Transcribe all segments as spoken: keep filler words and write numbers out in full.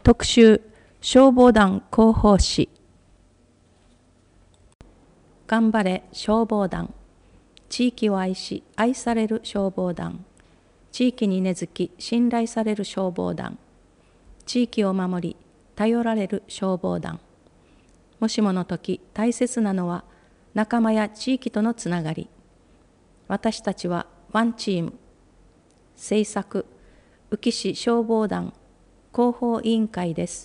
特集消防団広報誌。頑張れ消防団。地域を愛し愛される消防団。地域に根付き信頼される消防団。地域を守り頼られる消防団。もしもの時大切なのは仲間や地域とのつながり。私たちはワンチーム。制作宇城市消防団広報委員会です。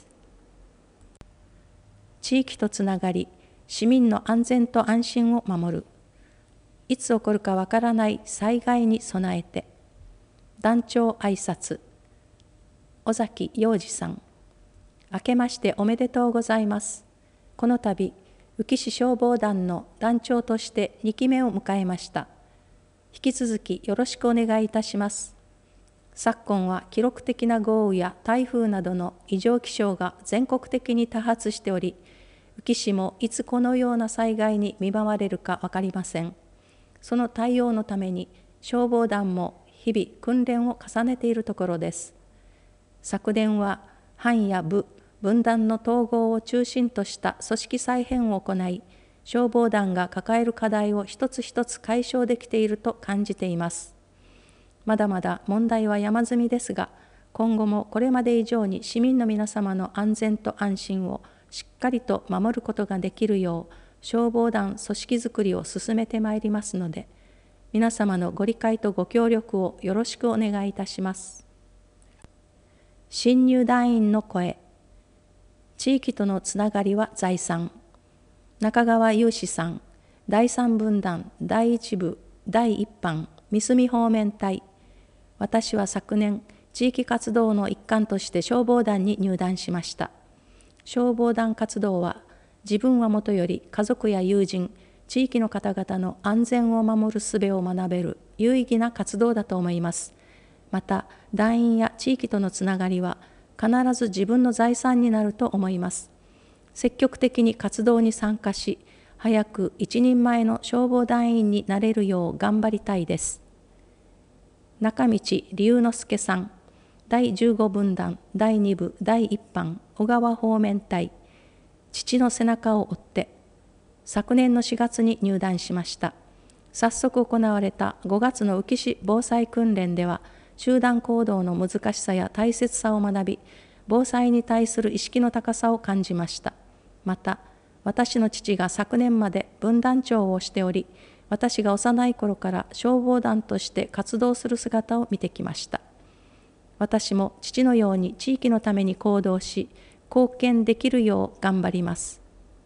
地域とつながり、市民の安全と安心を守る。いつ起こるかわからない災害に備えて。団長挨拶。尾崎洋二さん。明けましておめでとうございます。この度、宇城市消防団の団長としてにきめを迎えました。引き続きよろしくお願いいたします。昨今は記録的な豪雨や台風などの異常気象が全国的に多発しており、宇城市もいつこのような災害に見舞われるか分かりません。その対応のために消防団も日々訓練を重ねているところです。昨年は班や部、分団の統合を中心とした組織再編を行い、消防団が抱える課題を一つ一つ解消できていると感じています。まだまだ問題は山積みですが、今後もこれまで以上に市民の皆様の安全と安心をしっかりと守ることができるよう、消防団組織づくりを進めてまいりますので、皆様のご理解とご協力をよろしくお願いいたします。新入団員の声。地域とのつながりは財産。中川雄志さん。だいさん分団だいいち部だいいち班三隅方面隊。私は昨年、地域活動の一環として消防団に入団しました。消防団活動は、自分はもとより家族や友人、地域の方々の安全を守る術を学べる有意義な活動だと思います。また、団員や地域とのつながりは、必ず自分の財産になると思います。積極的に活動に参加し、早く一人前の消防団員になれるよう頑張りたいです。中道龍之介さん。だいじゅうご分団だいに部だいいち班小川方面隊。父の背中を追って、昨年のしがつに入団しました。早速行われたごがつの宇城市防災訓練では、集団行動の難しさや大切さを学び、防災に対する意識の高さを感じました。また、私の父が昨年まで分団長をしており、私が幼い頃から消防団として活動する姿を見てきました。私も父のように地域のために行動し、貢献できるよう頑張ります。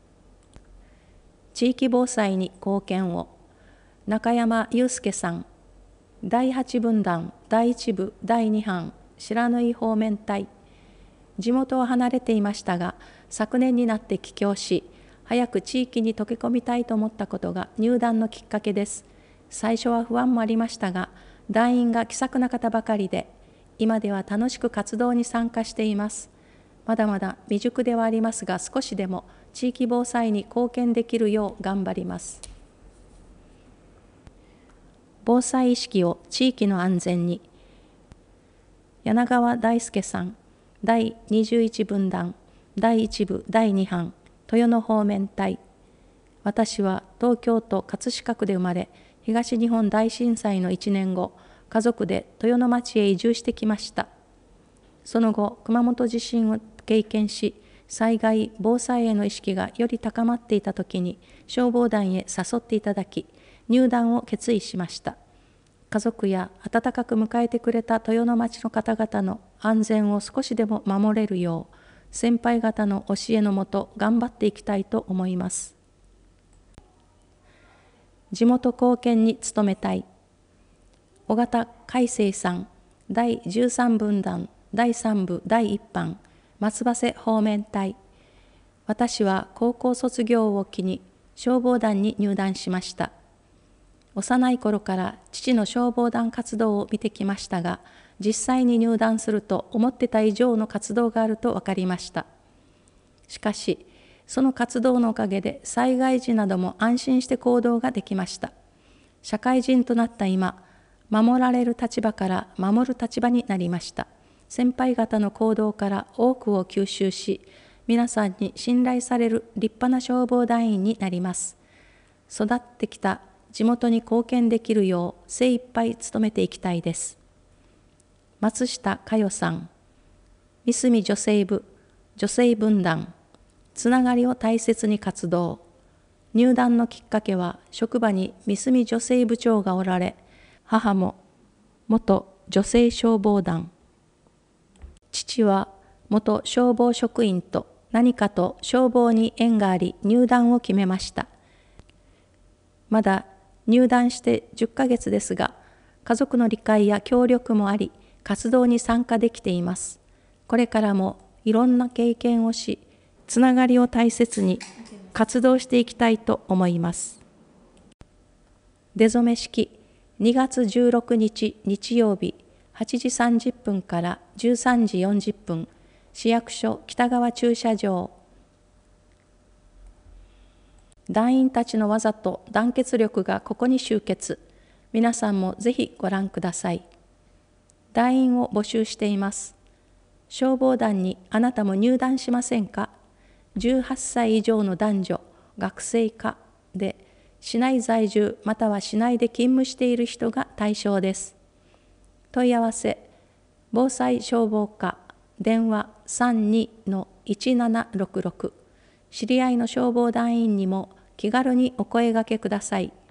地域防災に貢献を。中山祐介さん。だいはち分団だいいち部だいに班白縫方面隊。地元を離れていましたが、昨年になって帰郷し、早く地域に溶け込みたいと思ったことが入団のきっかけです。最初は不安もありましたが、団員が気さくな方ばかりで、今では楽しく活動に参加しています。まだまだ未熟ではありますが、少しでも地域防災に貢献できるよう頑張ります。防災意識を地域の安全に。柳川大輔さん。だいにじゅういち分団だいいち部だいに班豊野方面隊。私は東京都葛飾区で生まれ、東日本大震災のいちねんご、家族で豊野町へ移住してきました。その後、熊本地震を経験し、災害・防災への意識がより高まっていたときに、消防団へ誘っていただき、入団を決意しました。家族や温かく迎えてくれた豊野町の方々の安全を少しでも守れるよう、先輩方の教えのもと頑張っていきたいと思います。地元貢献に努めたい。尾形海生さん。だいじゅうさん分団だいさん部だいいち班松葉瀬方面隊。私は高校卒業を機に消防団に入団しました。幼い頃から父の消防団活動を見てきましたが、実際に入団すると思ってた以上の活動があると分かりました。しかし、その活動のおかげで災害時なども安心して行動ができました。社会人となった今、守られる立場から守る立場になりました。 先輩方の行動から多くを吸収し、皆さんに信頼される立派な消防団員になります。育ってきた地元に貢献できるよう精一杯努めていきたいです。松下佳代さん、三隅女性部、女性分団、つながりを大切に活動。入団のきっかけは、職場に三隅女性部長がおられ、母も元女性消防団。父は元消防職員と何かと消防に縁があり入団を決めました。まだ入団してじゅっかげつですが、家族の理解や協力もあり、活動に参加できています。これからもいろんな経験をし、つながりを大切に活動していきたいと思います。出初め式、にがつじゅうろくにち日曜日、はちじさんじゅっぷんからじゅうさんじよんじゅっぷん、市役所北側駐車場。団員たちの技と団結力がここに集結。皆さんもぜひご覧ください。団員を募集しています。消防団にあなたも入団しませんか？じゅうはっさい以上の男女、学生課で、市内在住または市内で勤務している人が対象です。問い合わせ、防災消防課、電話 さんにのいちななろくろく、知り合いの消防団員にも気軽にお声掛けください。